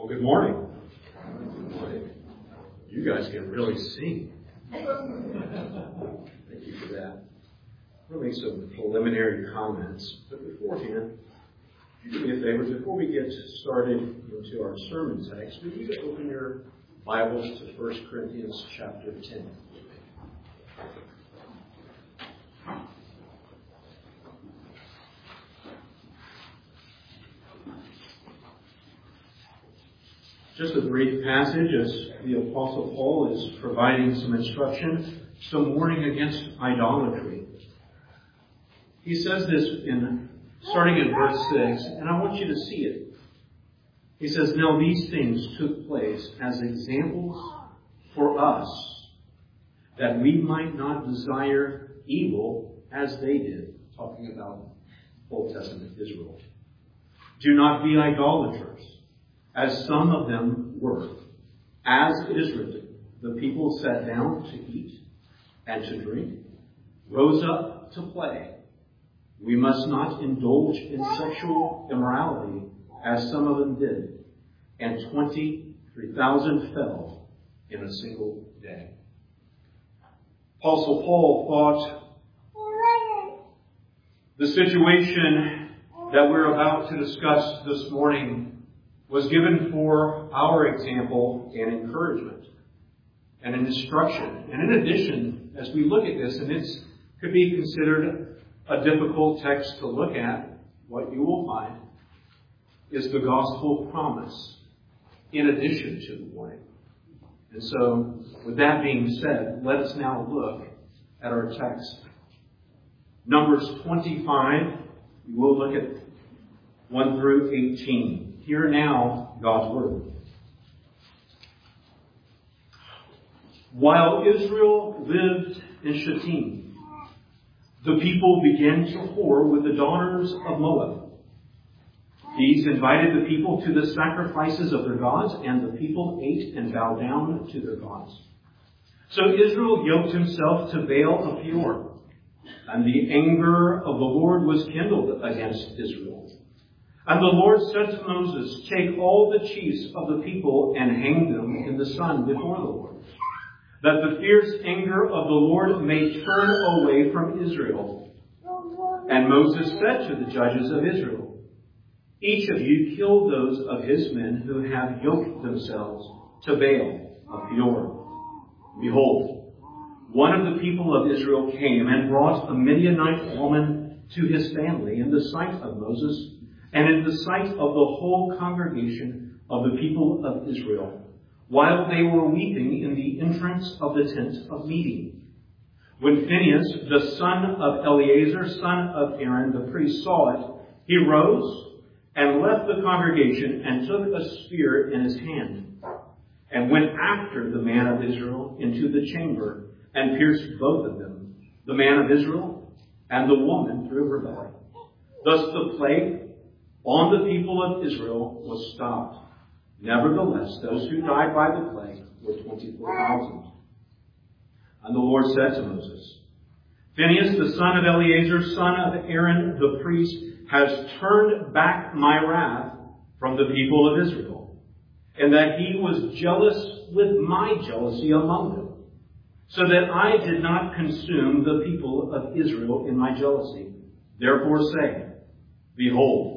Well, good morning. Good morning. You guys can really sing. Thank you for that. We'll make some preliminary comments, but beforehand, do me a favor, before we get started into our sermon text, would you open your Bibles to 1 Corinthians chapter 10. Just a brief passage as the Apostle Paul is providing some instruction, some warning against idolatry. He says this starting in verse 6, and I want you to see it. He says, "Now these things took place as examples for us, that we might not desire evil as they did." Talking about Old Testament Israel. "Do not be idolaters, as some of them were. As it is written, the people sat down to eat and to drink, rose up to play. We must not indulge in sexual immorality, as some of them did, and 23,000 fell in a single day." Apostle Paul thought the situation that we're about to discuss this morning was given for our example and encouragement and an instruction. And in addition, as we look at this, and it could be considered a difficult text to look at, what you will find is the gospel promise in addition to the warning. And so, with that being said, let us now look at our text. Numbers 25, we will look at 1 through 18. Hear now God's word. "While Israel lived in Shittim, the people began to whore with the daughters of Moab. These invited the people to the sacrifices of their gods, and the people ate and bowed down to their gods. So Israel yoked himself to Baal of Peor, and the anger of the Lord was kindled against Israel. And the Lord said to Moses, 'Take all the chiefs of the people and hang them in the sun before the Lord, that the fierce anger of the Lord may turn away from Israel.' And Moses said to the judges of Israel, 'Each of you kill those of his men who have yoked themselves to Baal of Peor.' Behold, one of the people of Israel came and brought a Midianite woman to his family in the sight of Moses and in the sight of the whole congregation of the people of Israel, while they were weeping in the entrance of the tent of meeting. When Phinehas, the son of Eleazar, son of Aaron, the priest, saw it, he rose and left the congregation and took a spear in his hand, and went after the man of Israel into the chamber, and pierced both of them, the man of Israel and the woman, through her belly. Thus the plague on the people of Israel was stopped. Nevertheless, those who died by the plague were 24,000. And the Lord said to Moses, 'Phinehas, the son of Eleazar, son of Aaron, the priest, has turned back my wrath from the people of Israel, and that he was jealous with my jealousy among them, so that I did not consume the people of Israel in my jealousy. Therefore say, Behold,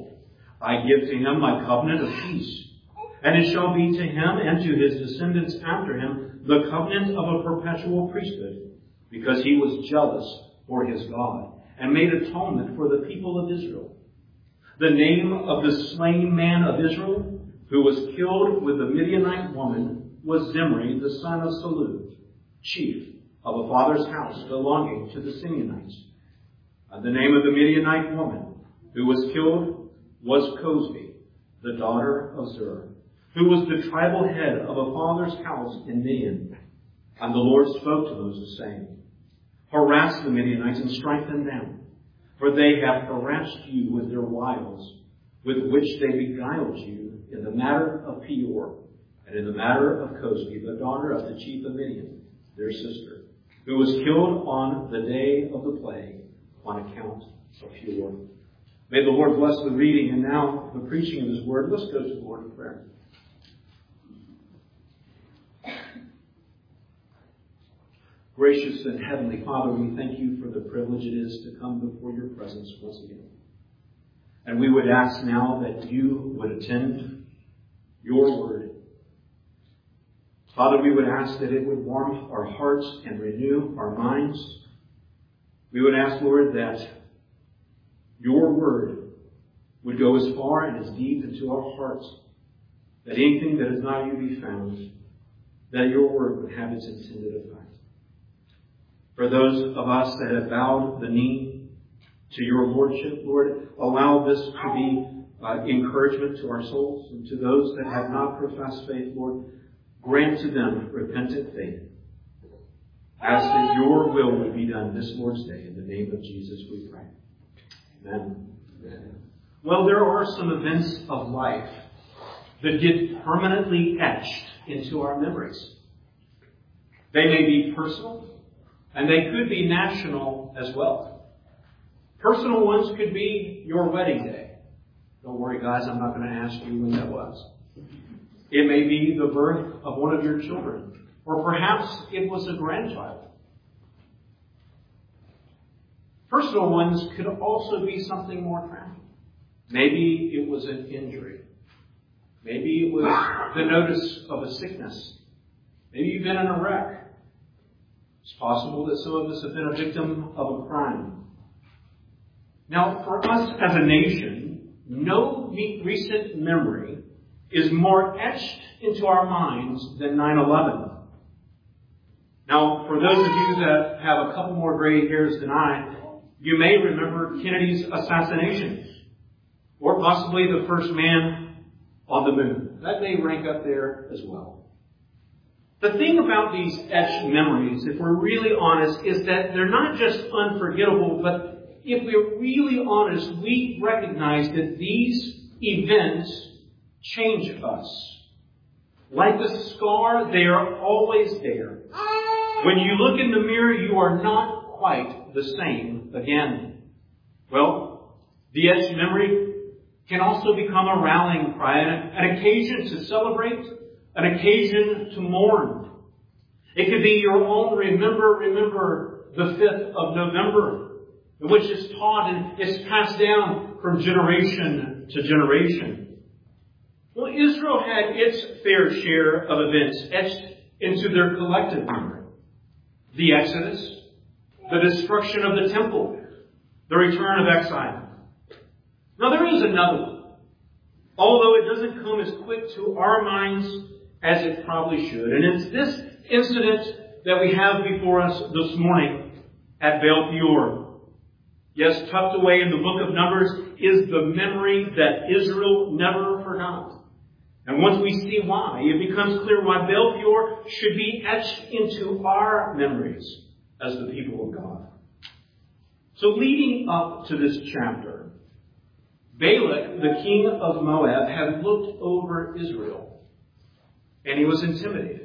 I give to him my covenant of peace, and it shall be to him and to his descendants after him the covenant of a perpetual priesthood, because he was jealous for his God, and made atonement for the people of Israel. The name of the slain man of Israel, who was killed with the Midianite woman, was Zimri, the son of Salu, chief of a father's house belonging to the Simeonites. And the name of the Midianite woman, who was killed, was Cosbi, the daughter of Zur, who was the tribal head of a father's house in Midian. And the Lord spoke to Moses, saying, 'Harass the Midianites and strengthen them, for they have harassed you with their wiles, with which they beguiled you in the matter of Peor, and in the matter of Cosbi, the daughter of the chief of Midian, their sister, who was killed on the day of the plague on account of Peor.'" May the Lord bless the reading and now the preaching of his word. Let's go to the Lord in prayer. Gracious and Heavenly Father, we thank you for the privilege it is to come before your presence once again. And we would ask now that you would attend your word. Father, we would ask that it would warm our hearts and renew our minds. We would ask, Lord, that your word would go as far and as deep into our hearts, that anything that is not you be found, that your word would have its intended effect. For those of us that have bowed the knee to your lordship, Lord, allow this to be encouragement to our souls. And to those that have not professed faith, Lord, grant to them repentant faith. Ask that your will would be done this Lord's Day. In the name of Jesus we pray. Amen. Amen. Well, there are some events of life that get permanently etched into our memories. They may be personal, and they could be national as well. Personal ones could be your wedding day. Don't worry, guys, I'm not going to ask you when that was. It may be the birth of one of your children, or perhaps it was a grandchild. Personal ones could also be something more tragic. Maybe it was an injury. Maybe it was the notice of a sickness. Maybe you've been in a wreck. It's possible that some of us have been a victim of a crime. Now, for us as a nation, no recent memory is more etched into our minds than 9/11. Now, for those of you that have a couple more gray hairs than I, you may remember Kennedy's assassination, or possibly the first man on the moon. That may rank up there as well. The thing about these etched memories, if we're really honest, is that they're not just unforgettable, but if we're really honest, we recognize that these events change us. Like a scar, they are always there. When you look in the mirror, you are not quite the same again. Well, the etched memory can also become a rallying cry, an occasion to celebrate, an occasion to mourn. It could be your own remember the 5th of November, which is taught and is passed down from generation to generation. Well, Israel had its fair share of events etched into their collective memory. The Exodus, the destruction of the temple, the return of exile. Now there is another one, although it doesn't come as quick to our minds as it probably should. And it's this incident that we have before us this morning at Baal Peor. Yes, tucked away in the book of Numbers is the memory that Israel never forgot. And once we see why, it becomes clear why Baal Peor should be etched into our memories as the people of God. So leading up to this chapter, Balak, the king of Moab, had looked over Israel, and he was intimidated.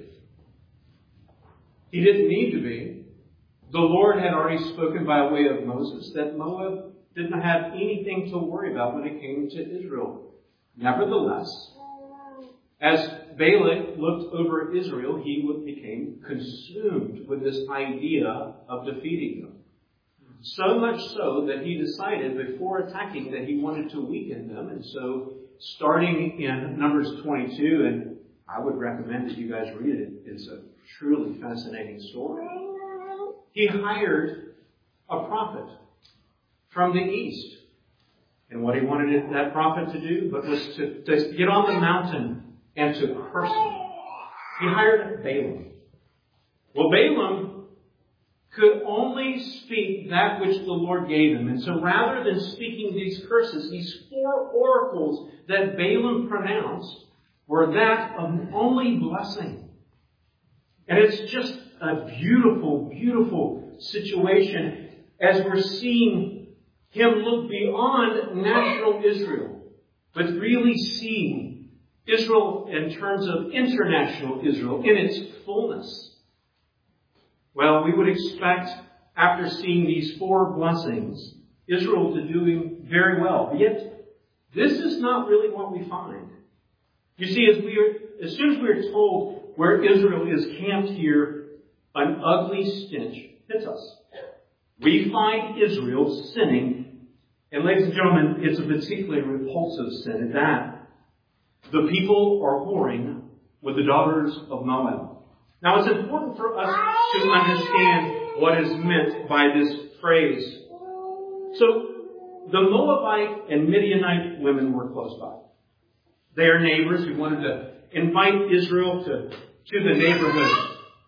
He didn't need to be. The Lord had already spoken by way of Moses that Moab didn't have anything to worry about when it came to Israel. Nevertheless, as Balak looked over Israel, he became consumed with this idea of defeating them. So much so that he decided before attacking that he wanted to weaken them. And so starting in Numbers 22, and I would recommend that you guys read it. It's a truly fascinating story. He hired a prophet from the east. And what he wanted that prophet to do was to get on the mountain and to curse him. He hired Balaam. Well, Balaam could only speak that which the Lord gave him. And so rather than speaking these curses, these 4 oracles that Balaam pronounced were that of only blessing. And it's just a beautiful, beautiful situation as we're seeing him look beyond national Israel, but really seeing Israel in terms of international Israel in its fullness. Well, we would expect, after seeing these 4 blessings, Israel to do very well. Yet, this is not really what we find. You see, as soon as we are told where Israel is camped here, an ugly stench hits us. We find Israel sinning, and ladies and gentlemen, it's a particularly repulsive sin at that. The people are whoring with the daughters of Moab. Now, it's important for us to understand what is meant by this phrase. So, the Moabite and Midianite women were close by. They are neighbors who wanted to invite Israel to the neighborhood.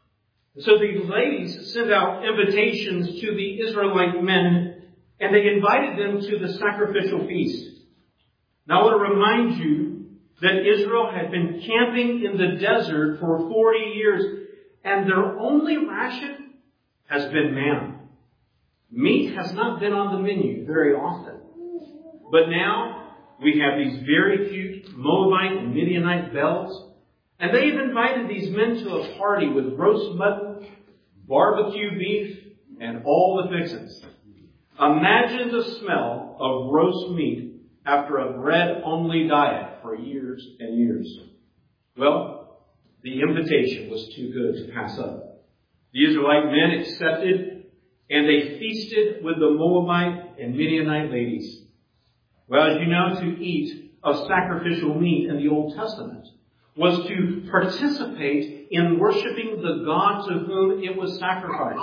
So these ladies sent out invitations to the Israelite men, and they invited them to the sacrificial feast. Now, I want to remind you that Israel had been camping in the desert for 40 years, and their only ration has been manna. Meat has not been on the menu very often. But now we have these very cute Moabite and Midianite belles, and they have invited these men to a party with roast mutton, barbecue beef, and all the fixings. Imagine the smell of roast meat after a bread-only diet for years and years. Well, the invitation was too good to pass up. The Israelite men accepted, and they feasted with the Moabite and Midianite ladies. Well, as you know, to eat of sacrificial meat in the Old Testament was to participate in worshiping the God to whom it was sacrificed.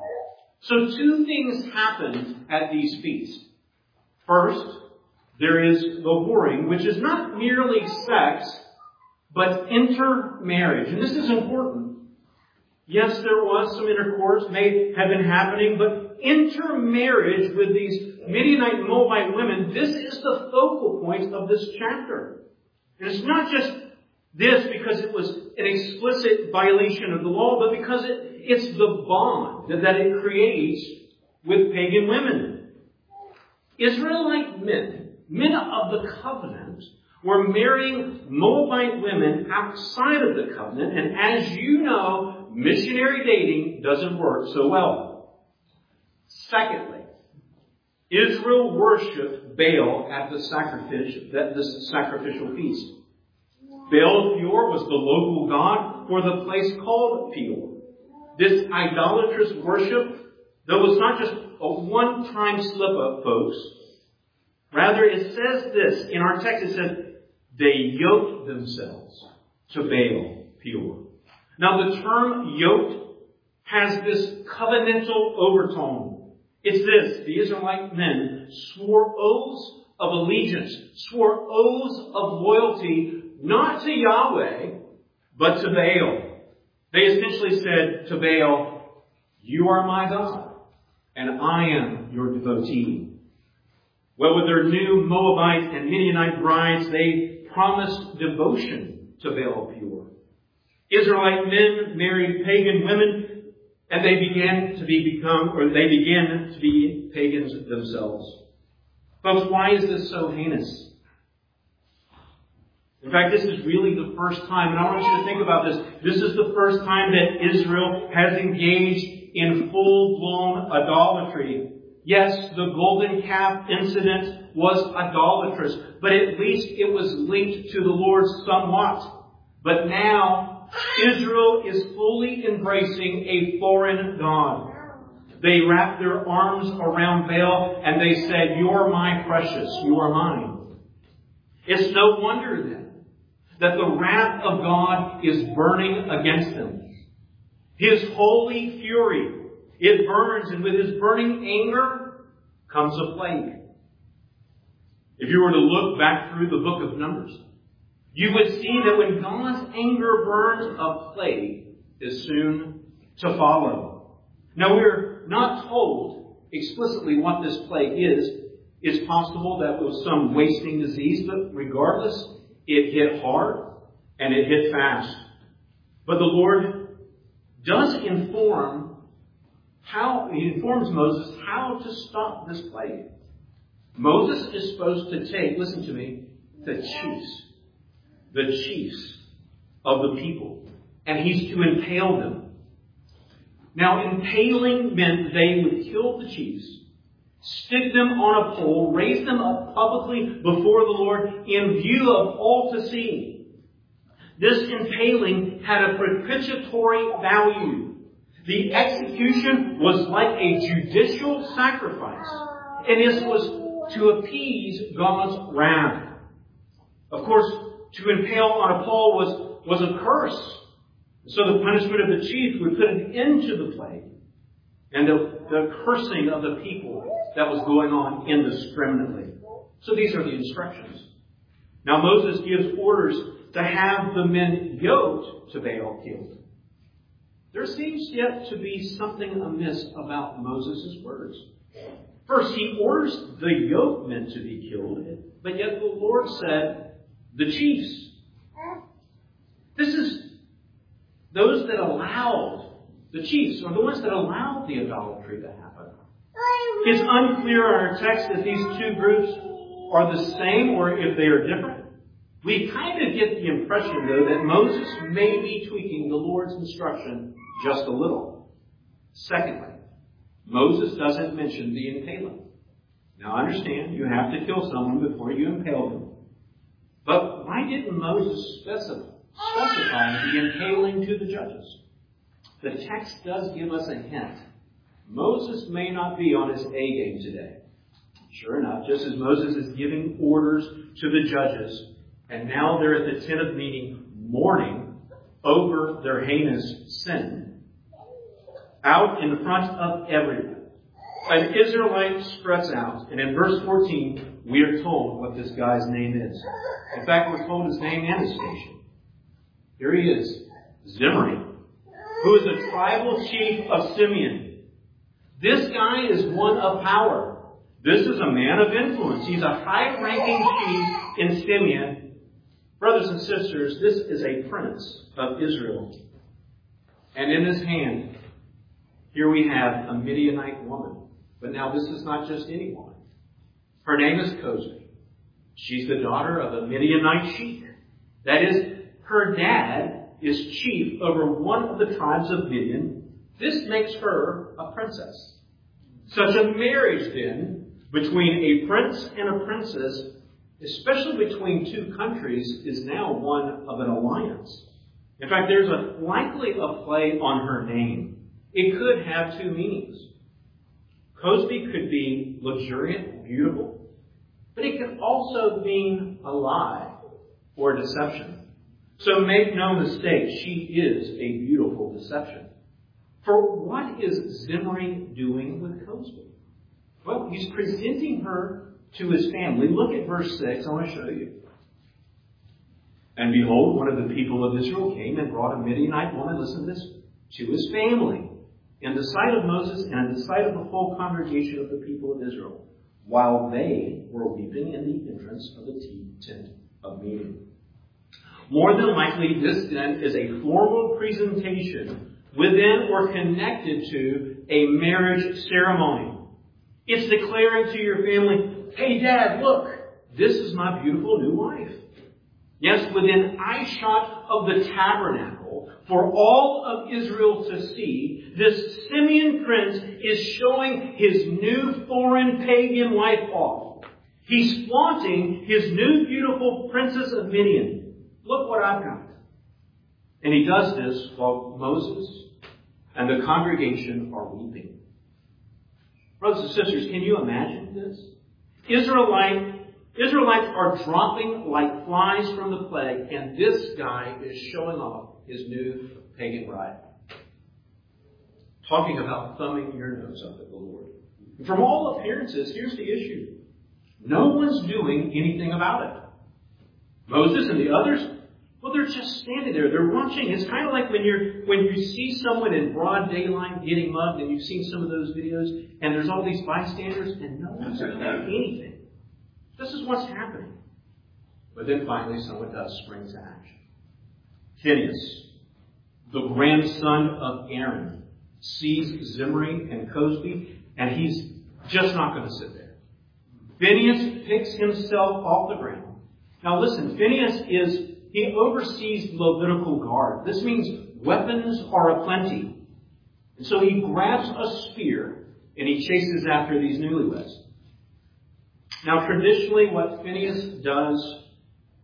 So two things happened at these feasts. First, there is the whoring, which is not merely sex, but intermarriage. And this is important. Yes, there was some intercourse, may have been happening, but intermarriage with these Midianite and Moabite women, this is the focal point of this chapter. And it's not just this because it was an explicit violation of the law, but because it's the bond that it creates with pagan women. Israelite men of the covenant, were marrying Moabite women outside of the covenant, and as you know, missionary dating doesn't work so well. Secondly, Israel worshipped Baal at the sacrificial feast. Baal Peor was the local god for the place called Peor. This idolatrous worship, though, was not just a one-time slip-up, folks. Rather, it says this, in our text it says, they yoked themselves to Baal Peor. Now, the term yoked has this covenantal overtone. It's this: the Israelite men swore oaths of allegiance, swore oaths of loyalty, not to Yahweh, but to Baal. They essentially said to Baal, you are my God, and I am your devotee. Well, with their new Moabite and Midianite brides, they promised devotion to Baal Peor. Israelite men married pagan women, and they began to be pagans themselves. Folks, why is this so heinous? In fact, this is really the first time, and I want you to think about this. This is the first time that Israel has engaged in full-blown idolatry. Yes, the golden calf incident was idolatrous, but at least it was linked to the Lord somewhat. But now, Israel is fully embracing a foreign god. They wrapped their arms around Baal and they said, you are my precious, you are mine. It's no wonder then that the wrath of God is burning against them. His holy fury, it burns, and with his burning anger comes a plague. If you were to look back through the book of Numbers, you would see that when God's anger burns, a plague is soon to follow. Now, we're not told explicitly what this plague is. It's possible that it was some wasting disease, but regardless, it hit hard and it hit fast. But the Lord does informs Moses how to stop this plague. Moses is supposed to take, listen to me, the chiefs of the people, and he's to impale them. Now, impaling meant they would kill the chiefs, stick them on a pole, raise them up publicly before the Lord in view of all to see. This impaling had a propitiatory value. The execution was like a judicial sacrifice, and this was to appease God's wrath. Of course, to impale on a pole was a curse. So the punishment of the chief would put an end to the plague and the cursing of the people that was going on indiscriminately. So these are the instructions. Now Moses gives orders to have the men yoked to Baal killed. There seems yet to be something amiss about Moses' words. First, he orders the yoked men to be killed, but yet the Lord said, the chiefs. This is those that allowed, the chiefs, are the ones that allowed the idolatry to happen. It's unclear in our text if these two groups are the same or if they are different. We kind of get the impression, though, that Moses may be tweaking the Lord's instruction just a little. Secondly, Moses doesn't mention the impaling. Now understand, you have to kill someone before you impale them. But why didn't Moses specify the impaling to the judges? The text does give us a hint. Moses may not be on his A game today. Sure enough, just as Moses is giving orders to the judges, and now they're at the tent of meeting mourning over their heinous sin, out in front of everyone, an Israelite struts out, and in verse 14, we are told what this guy's name is. In fact, we're told his name and his station. Here he is, Zimri, who is a tribal chief of Simeon. This guy is one of power. This is a man of influence. He's a high-ranking chief in Simeon. Brothers and sisters, this is a prince of Israel. And in his hand, here we have a Midianite woman. But now this is not just any woman. Her name is Cosbi. She's the daughter of a Midianite chief. That is, her dad is chief over one of the tribes of Midian. This makes her a princess. Such a marriage, then, between a prince and a princess, especially between two countries, is now one of an alliance. In fact, there's likely a play on her name. It could have two meanings. Cosbi could be luxuriant, beautiful, but it could also mean a lie or a deception. So make no mistake, she is a beautiful deception. For what is Zimri doing with Cosbi? Well, he's presenting her to his family. Look at verse 6. I want to show you. And behold, one of the people of Israel came and brought a Midianite woman, listen to this, to his family, in the sight of Moses and in the sight of the whole congregation of the people of Israel, while they were weeping in the entrance of the tent of meeting. More than likely, this then is a formal presentation within or connected to a marriage ceremony. It's declaring to your family, hey, Dad, look, this is my beautiful new wife. Yes, within eyeshot of the tabernacle, for all of Israel to see, this Simeon prince is showing his new foreign pagan wife off. He's flaunting his new beautiful princess of Midian. Look what I've got. And he does this while Moses and the congregation are weeping. Brothers and sisters, can you imagine this? Israelites are dropping like flies from the plague, and this guy is showing off his new pagan bride. Talking about thumbing your nose up at the Lord. And from all appearances, here's the issue. No one's doing anything about it. Moses and the others, well, they're just standing there. They're watching. It's kind of like when you see someone in broad daylight getting mugged, and you've seen some of those videos, and there's all these bystanders, and no one's doing anything. This is what's happening. But then finally someone does spring to action. Phinehas, the grandson of Aaron, sees Zimri and Cosbi, and he's just not going to sit there. Phinehas picks himself off the ground. Now listen, Phinehas he oversees the Levitical guard. This means weapons are aplenty. And so he grabs a spear and he chases after these newlyweds. Now, traditionally, what Phinehas does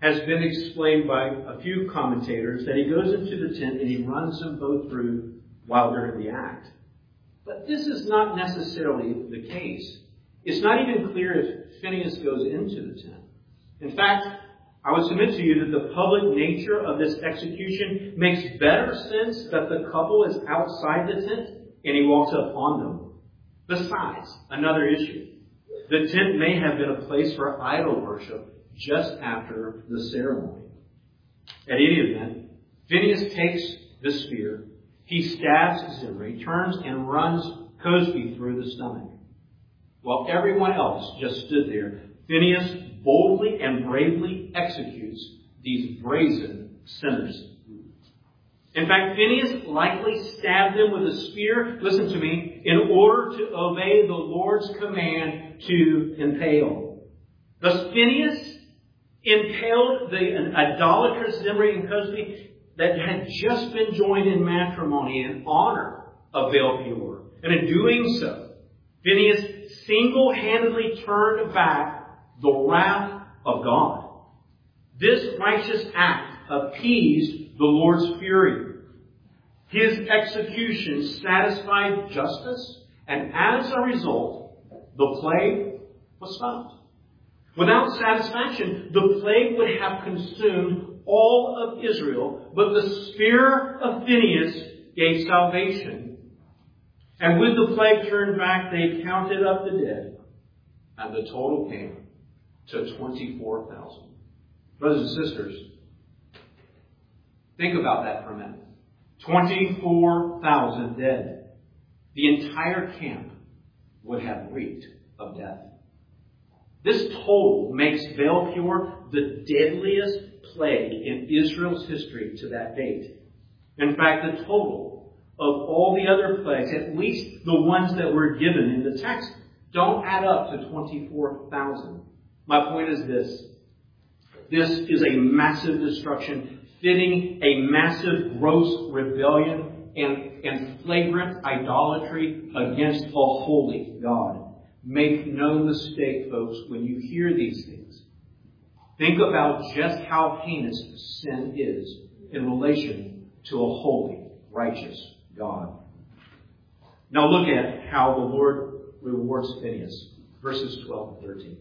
has been explained by a few commentators that he goes into the tent and he runs them both through while they're in the act. But this is not necessarily the case. It's not even clear if Phinehas goes into the tent. In fact, I would submit to you that the public nature of this execution makes better sense that the couple is outside the tent and he walks up on them. Besides, another issue. The tent may have been a place for idol worship just after the ceremony. At any event, Phinehas takes the spear, he stabs Zimri, turns and runs Cozbi through the stomach. While everyone else just stood there, Phinehas boldly and bravely executes these brazen sinners. In fact, Phinehas likely stabbed them with a spear, listen to me, in order to obey the Lord's command to impale. Thus, Phinehas impaled the idolatrous Zimri and Cozbi that had just been joined in matrimony in honor of Baal-peor. And in doing so, Phinehas single-handedly turned back the wrath of God. This righteous act appeased the Lord's fury. His execution satisfied justice, and as a result, the plague was stopped. Without satisfaction, the plague would have consumed all of Israel, but the spear of Phinehas gave salvation. And with the plague turned back, they counted up the dead, and the total came to 24,000. Brothers and sisters, think about that for a minute. 24,000 dead. The entire camp would have reeked of death. This total makes Baal-peor the deadliest plague in Israel's history to that date. In fact, the total of all the other plagues, at least the ones that were given in the text, don't add up to 24,000. My point is this. This is a massive destruction, fitting a massive, gross rebellion and flagrant idolatry against a holy God. Make no mistake, folks, when you hear these things, think about just how heinous sin is in relation to a holy, righteous God. Now look at how the Lord rewards Phinehas. Verses 12 and 13.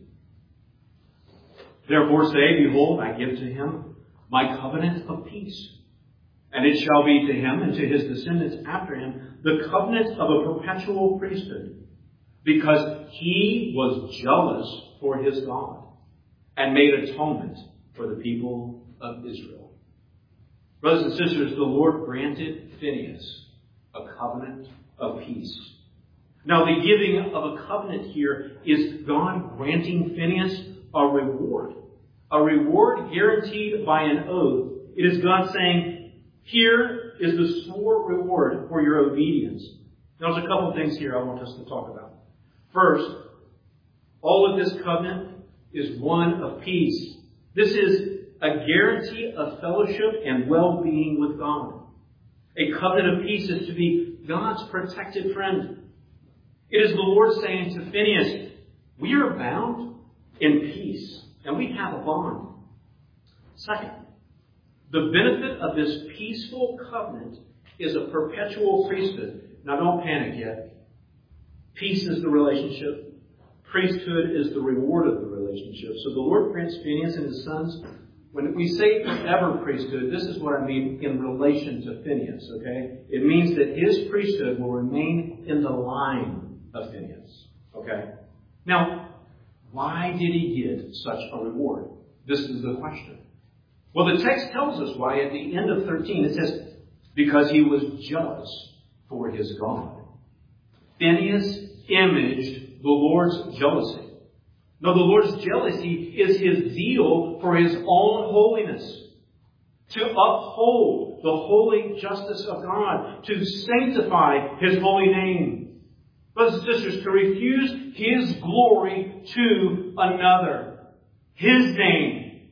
Therefore say, behold, I give to him my covenant of peace. And it shall be to him and to his descendants after him the covenant of a perpetual priesthood. Because he was jealous for his God and made atonement for the people of Israel. Brothers and sisters, the Lord granted Phinehas a covenant of peace. Now, the giving of a covenant here is God granting Phinehas a reward. A reward guaranteed by an oath. It is God saying, here is the sworn reward for your obedience. Now, there's a couple of things here I want us to talk about. First, all of this covenant is one of peace. This is a guarantee of fellowship and well-being with God. A covenant of peace is to be God's protected friend. It is the Lord saying to Phinehas, we are bound in peace, and we have a bond. Second, the benefit of this peaceful covenant is a perpetual priesthood. Now, don't panic yet. Peace is the relationship. Priesthood is the reward of the relationship. So the Lord grants Phinehas and his sons. When we say forever priesthood, this is what I mean in relation to Phinehas, okay? It means that his priesthood will remain in the line of Phinehas, okay? Now, why did he get such a reward? This is the question. Well, the text tells us why. At the end of 13, it says, because he was jealous for his God. Phinehas imaged the Lord's jealousy. Now, the Lord's jealousy is his zeal for his own holiness, to uphold the holy justice of God, to sanctify his holy name. Brothers and sisters, to refuse his glory to another. His name,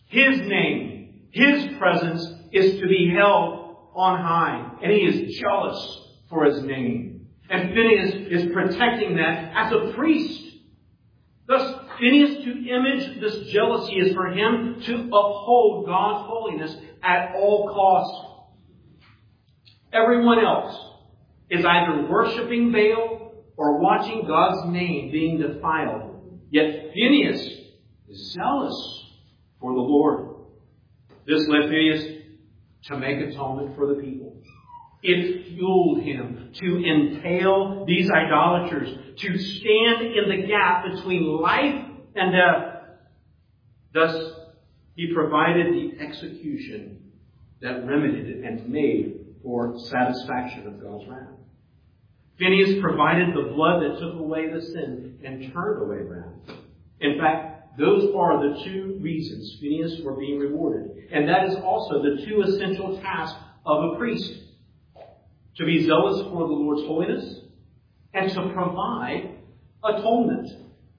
his presence is to be held on high. And he is jealous for his name. And Phinehas is protecting that as a priest. Thus, Phinehas, to image this jealousy is for him to uphold God's holiness at all costs. Everyone else is either worshiping Baal or watching God's name being defiled. Yet Phinehas is zealous for the Lord. This led Phinehas to make atonement for the people. It fueled him to entail these idolaters, to stand in the gap between life and death. Thus, he provided the execution that remedied and made for satisfaction of God's wrath. Phinehas provided the blood that took away the sin and turned away wrath. In fact, those are the two reasons Phinehas were being rewarded. And that is also the two essential tasks of a priest: to be zealous for the Lord's holiness and to provide atonement.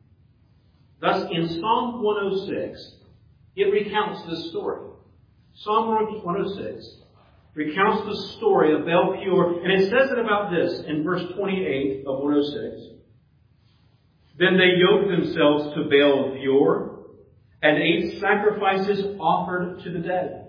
Thus, in Psalm 106, it recounts this story. Psalm 106 recounts the story of Baal Peor, and it says it about this in verse 28 of 106. Then they yoked themselves to Baal of Peor and ate sacrifices offered to the dead.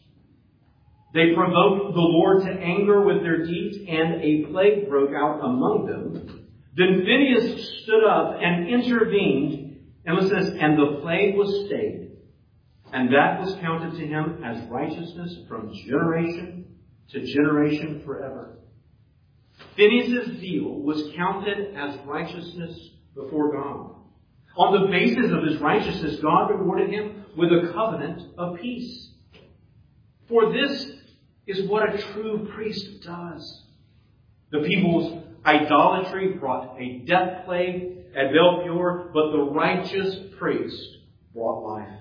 They provoked the Lord to anger with their deeds, and a plague broke out among them. Then Phinehas stood up and intervened, and listen, and the plague was stayed. And that was counted to him as righteousness from generation to generation forever. Phinehas' zeal was counted as righteousness before God. On the basis of his righteousness, God rewarded him with a covenant of peace. For this is what a true priest does. The people's idolatry brought a death plague at Baal Peor, but the righteous priest brought life.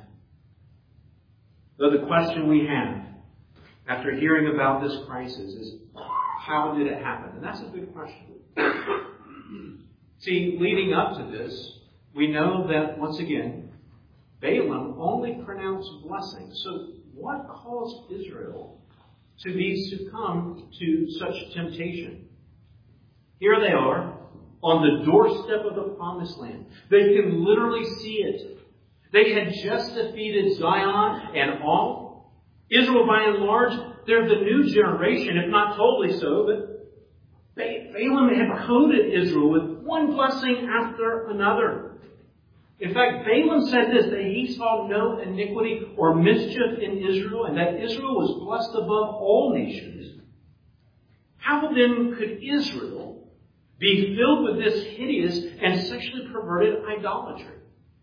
So the question we have after hearing about this crisis is, how did it happen? And that's a good question. See, leading up to this, we know that, once again, Balaam only pronounced blessings. So what caused Israel to be succumbed to such temptation? Here they are on the doorstep of the Promised Land. They can literally see it. They had just defeated Zion and Og. Israel, by and large, they're the new generation, if not totally so, but Balaam had coated Israel with one blessing after another. In fact, Balaam said this, that he saw no iniquity or mischief in Israel, and that Israel was blessed above all nations. How then could Israel be filled with this hideous and sexually perverted idolatry?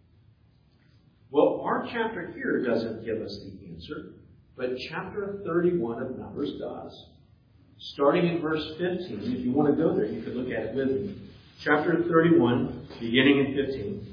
Well, our chapter here doesn't give us the answer, but chapter 31 of Numbers does. Starting in verse 15, if you want to go there, you could look at it with me. Chapter 31, beginning in 15.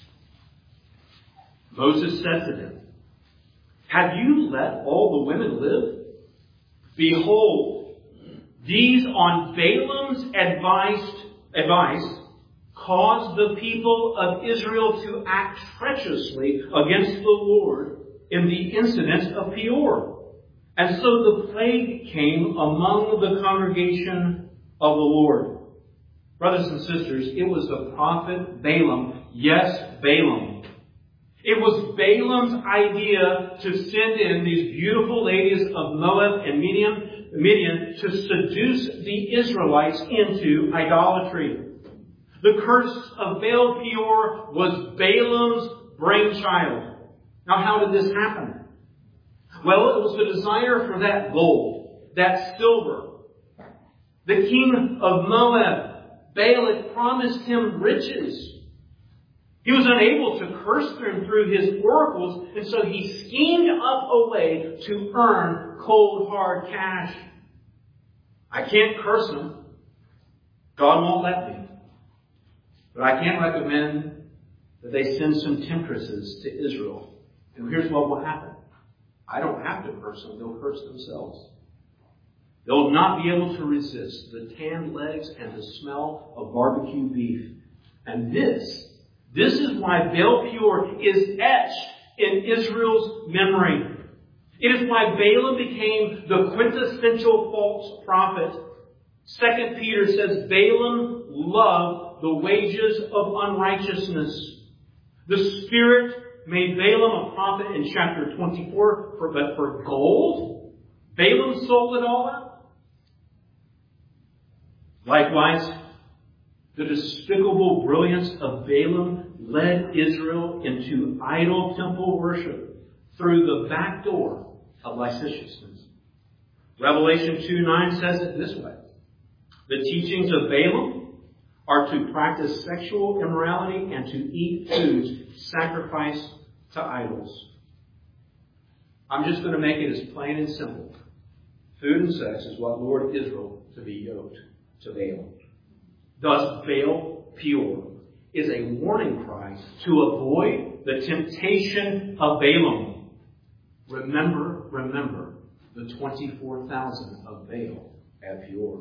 Moses said to them, "Have you let all the women live? Behold, these on Balaam's advice caused the people of Israel to act treacherously against the Lord in the incident of Peor. And so the plague came among the congregation of the Lord." Brothers and sisters, it was the prophet Balaam. Yes, Balaam. It was Balaam's idea to send in these beautiful ladies of Moab and Midian to seduce the Israelites into idolatry. The curse of Baal Peor was Balaam's brainchild. Now, how did this happen? Well, it was the desire for that gold, that silver. The king of Moab, Balak, promised him riches. He was unable to curse them through his oracles, and so he schemed up a way to earn cold, hard cash. I can't curse them. God won't let me. But I can recommend that they send some temptresses to Israel. And here's what will happen. I don't have to curse them. They'll curse themselves. They'll not be able to resist the tanned legs and the smell of barbecue beef. And this is why Baal Peor is etched in Israel's memory. It is why Balaam became the quintessential false prophet. 2 Peter says Balaam loved the wages of unrighteousness. The Spirit made Balaam a prophet in chapter 24, but for gold, Balaam sold it all out. Likewise, the despicable brilliance of Balaam led Israel into idol temple worship through the back door of licentiousness. Revelation 2:9 says it this way. The teachings of Balaam are to practice sexual immorality and to eat foods sacrificed to idols. I'm just going to make it as plain and simple. Food and sex is what lured Israel to be yoked to Baal. Thus, Baal Peor is a warning cry to avoid the temptation of Balaam. Remember the 24,000 of Baal at Peor.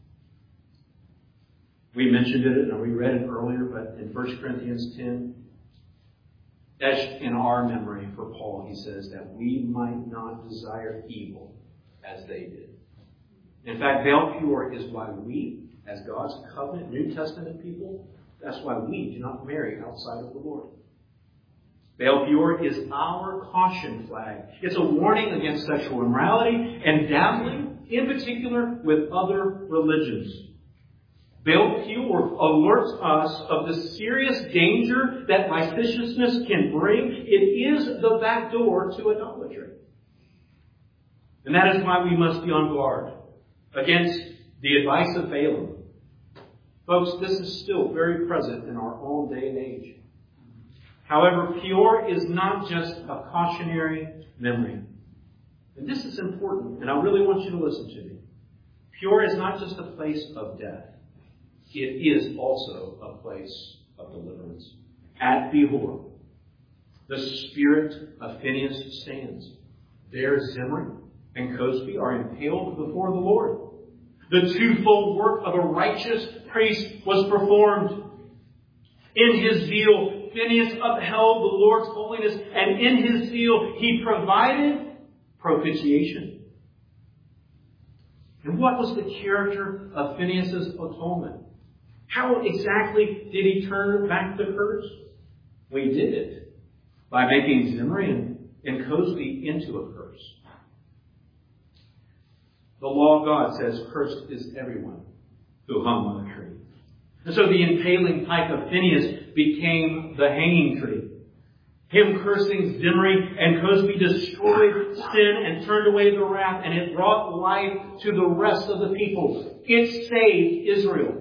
We mentioned it and we read it earlier, but in 1 Corinthians 10, etched in our memory for Paul, he says that we might not desire evil as they did. In fact, Baal Peor is why we, as God's covenant New Testament people, that's why we do not marry outside of the Lord. Baal Peor is our caution flag. It's a warning against sexual immorality and dabbling, in particular, with other religions. Baal Peor alerts us of the serious danger that licentiousness can bring. It is the back door to idolatry. And that is why we must be on guard against the advice of Balaam. Folks, this is still very present in our own day and age. However, Peor is not just a cautionary memory. And this is important, and I really want you to listen to me. Peor is not just a place of death. It is also a place of deliverance. At Peor, the spirit of Phinehas stands. There Zimri and Cosby are impaled before the Lord. The twofold work of a righteous priest was performed. In his zeal, Phinehas upheld the Lord's holiness, and in his zeal, he provided propitiation. And what was the character of Phinehas' atonement? How exactly did he turn back the curse? Well, he did it by making Zimri and Cosby into a curse. The law of God says, cursed is everyone who hung on a tree. And so the impaling pike of Phinehas became the hanging tree. Him cursing Zimri and Cosby destroyed sin and turned away the wrath, and it brought life to the rest of the people. It saved Israel.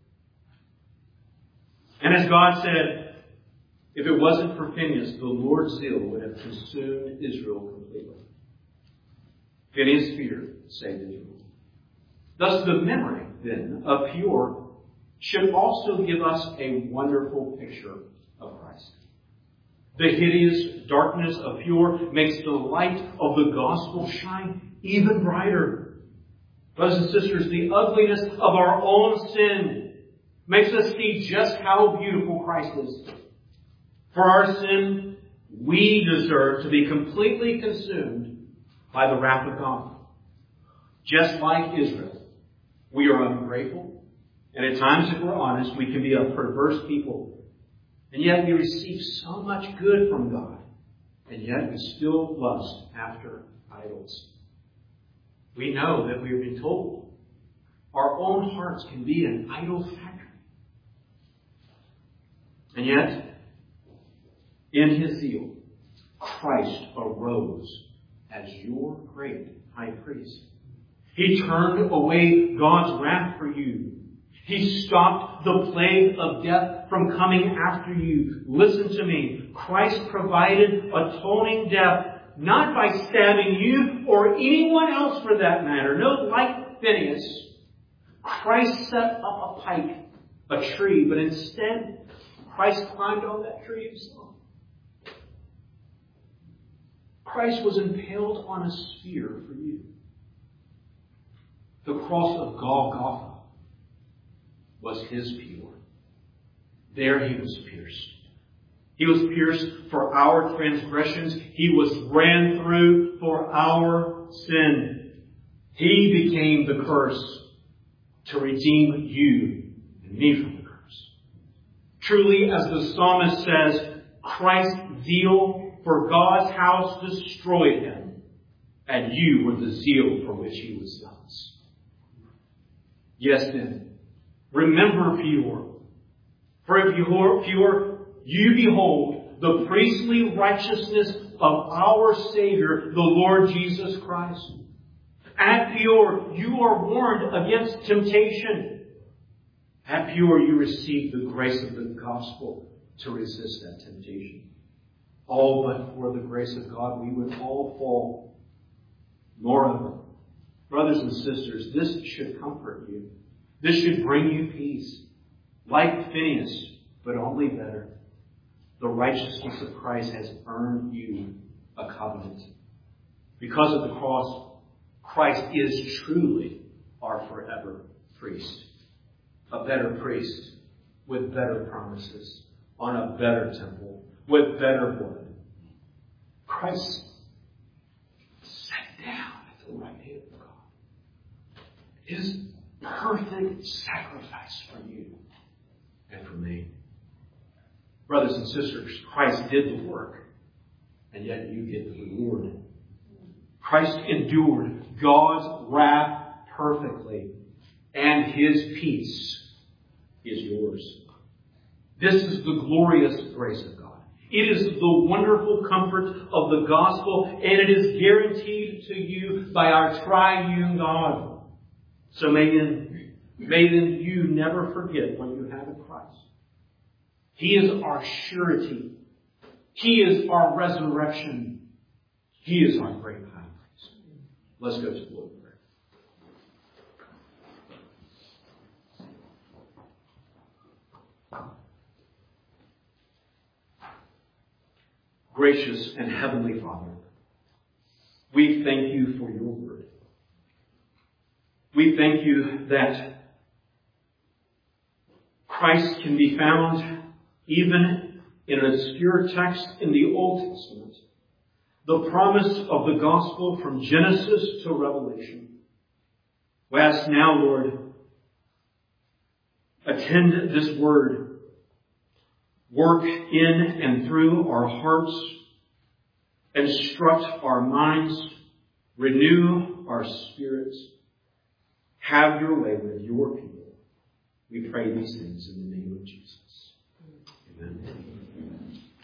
And as God said, if it wasn't for Phinehas, the Lord's zeal would have consumed Israel completely. Phinehas' fear saved Israel. Thus the memory, then, of Peor should also give us a wonderful picture of Christ. The hideous darkness of Peor makes the light of the gospel shine even brighter. Brothers and sisters, the ugliness of our own sin makes us see just how beautiful Christ is. For our sin, we deserve to be completely consumed by the wrath of God. Just like Israel, we are ungrateful, and at times, if we're honest, we can be a perverse people. And yet we receive so much good from God, and yet we still lust after idols. We know that we've been told our own hearts can be an idol factory. And yet, in his zeal, Christ arose as your great high priest. He turned away God's wrath for you. He stopped the plague of death from coming after you. Listen to me. Christ provided atoning death, not by stabbing you or anyone else for that matter. No, like Phinehas, Christ set up a pike, a tree, but instead, Christ climbed on that tree himself. Christ was impaled on a spear for you. The cross of Golgotha was his Peor. There he was pierced. He was pierced for our transgressions. He was ran through for our sin. He became the curse to redeem you and me from the curse. Truly, as the psalmist says, Christ's zeal for God's house destroyed him, and you were the zeal for which he was zealous. Yes, then, remember Peor. For if Peor, you behold the priestly righteousness of our Savior, the Lord Jesus Christ. At Peor, you are warned against temptation. At Peor, you receive the grace of the gospel to resist that temptation. All but for the grace of God, we would all fall. Moreover, brothers and sisters, this should comfort you. This should bring you peace. Like Phineas, but only better. The righteousness of Christ has earned you a covenant. Because of the cross, Christ is truly our forever priest. A better priest with better promises on a better temple with better blood. Christ sat down at the right hand of God. His perfect sacrifice for you and for me. Brothers and sisters, Christ did the work, and yet you get the reward. Christ endured God's wrath perfectly, and His peace is yours. This is the glorious grace of God. It is the wonderful comfort of the gospel, and it is guaranteed to you by our triune God. So may then you never forget what you have in Christ. He is our surety. He is our resurrection. He is our great high priest. Let's go to the Lord in prayer. Gracious and heavenly Father, we thank you for your word. We thank you that Christ can be found even in an obscure text in the Old Testament. The promise of the gospel from Genesis to Revelation. We ask now, Lord, attend this word. Work in and through our hearts. Instruct our minds. Renew our spirits. Have your way with your people. We pray these things in the name of Jesus. Amen.